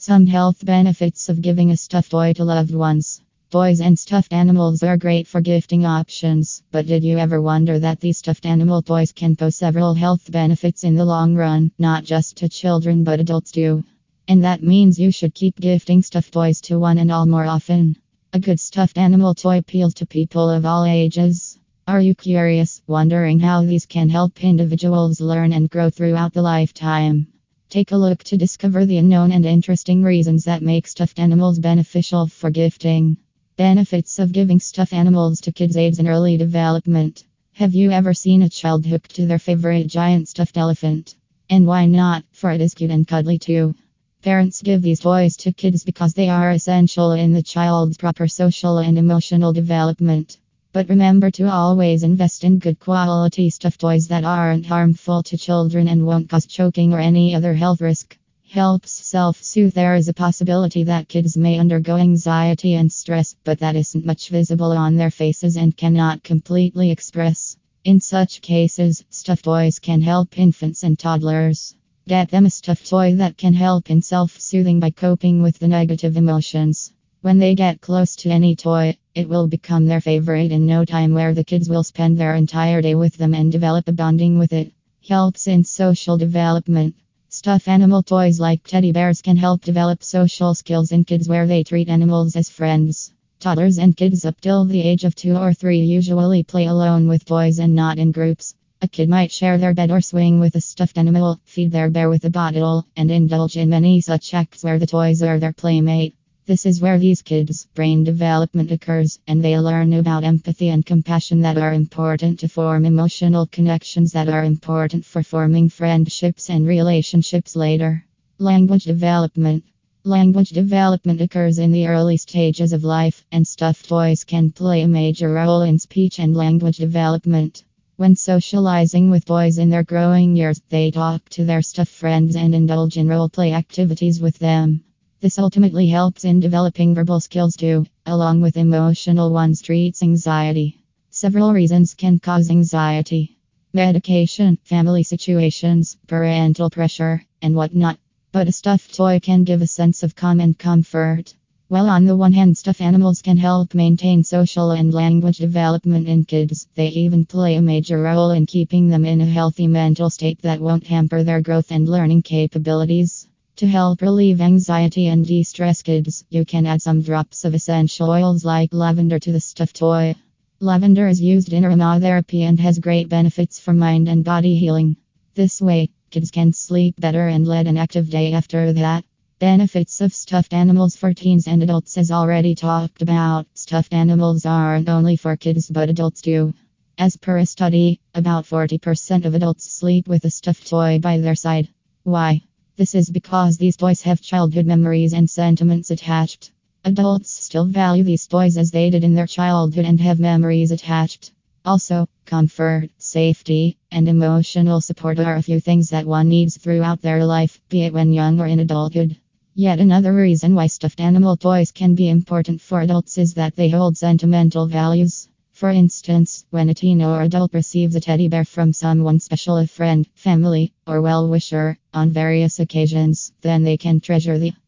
Some health benefits of giving a stuffed toy to loved ones. Toys and stuffed animals are great for gifting options, but did you ever wonder that these stuffed animal toys can pose several health benefits in the long run, not just to children but adults too? And that means you should keep gifting stuffed toys to one and all more often. A good stuffed animal toy appeals to people of all ages. Are you curious, wondering how these can help individuals learn and grow throughout the lifetime? Take a look to discover the unknown and interesting reasons that make stuffed animals beneficial for gifting. Benefits of giving stuffed animals to kids aids in early development. Have you ever seen a child hooked to their favorite giant stuffed elephant? And why not, for it is cute and cuddly too. Parents give these toys to kids because they are essential in the child's proper social and emotional development. But remember to always invest in good quality stuffed toys that aren't harmful to children and won't cause choking or any other health risk. Helps self-soothe. There is a possibility that kids may undergo anxiety and stress, but that isn't much visible on their faces and cannot completely express. In such cases, stuffed toys can help infants and toddlers. Get them a stuffed toy that can help in self-soothing by coping with the negative emotions. When they get close to any toy, it will become their favorite in no time, where the kids will spend their entire day with them and develop a bonding with it. Helps in social development. Stuffed animal toys like teddy bears can help develop social skills in kids, where they treat animals as friends. Toddlers and kids up till the age of 2 or 3 usually play alone with toys and not in groups. A kid might share their bed or swing with a stuffed animal, feed their bear with a bottle, and indulge in many such acts where the toys are their playmate. This is where these kids' brain development occurs, and they learn about empathy and compassion that are important to form emotional connections that are important for forming friendships and relationships later. Language development. Language development occurs in the early stages of life, and stuffed toys can play a major role in speech and language development. When socializing with toys in their growing years, they talk to their stuffed friends and indulge in role-play activities with them. This ultimately helps in developing verbal skills too, along with emotional ones. Treats anxiety. Several reasons can cause anxiety: medication, family situations, parental pressure, and whatnot. But a stuffed toy can give a sense of calm and comfort. While on the one hand, stuffed animals can help maintain social and language development in kids, they even play a major role in keeping them in a healthy mental state that won't hamper their growth and learning capabilities. To help relieve anxiety and de-stress kids, you can add some drops of essential oils like lavender to the stuffed toy. Lavender is used in aromatherapy and has great benefits for mind and body healing. This way, kids can sleep better and lead an active day after that. Benefits of stuffed animals for teens and adults. As already talked about, stuffed animals aren't only for kids but adults too. As per a study, about 40% of adults sleep with a stuffed toy by their side. Why? This is because these toys have childhood memories and sentiments attached. Adults still value these toys as they did in their childhood and have memories attached. Also, comfort, safety, and emotional support are a few things that one needs throughout their life, be it when young or in adulthood. Yet another reason why stuffed animal toys can be important for adults is that they hold sentimental values. For instance, when a teen or adult receives a teddy bear from someone special, a friend, family, or well-wisher, on various occasions, then they can treasure the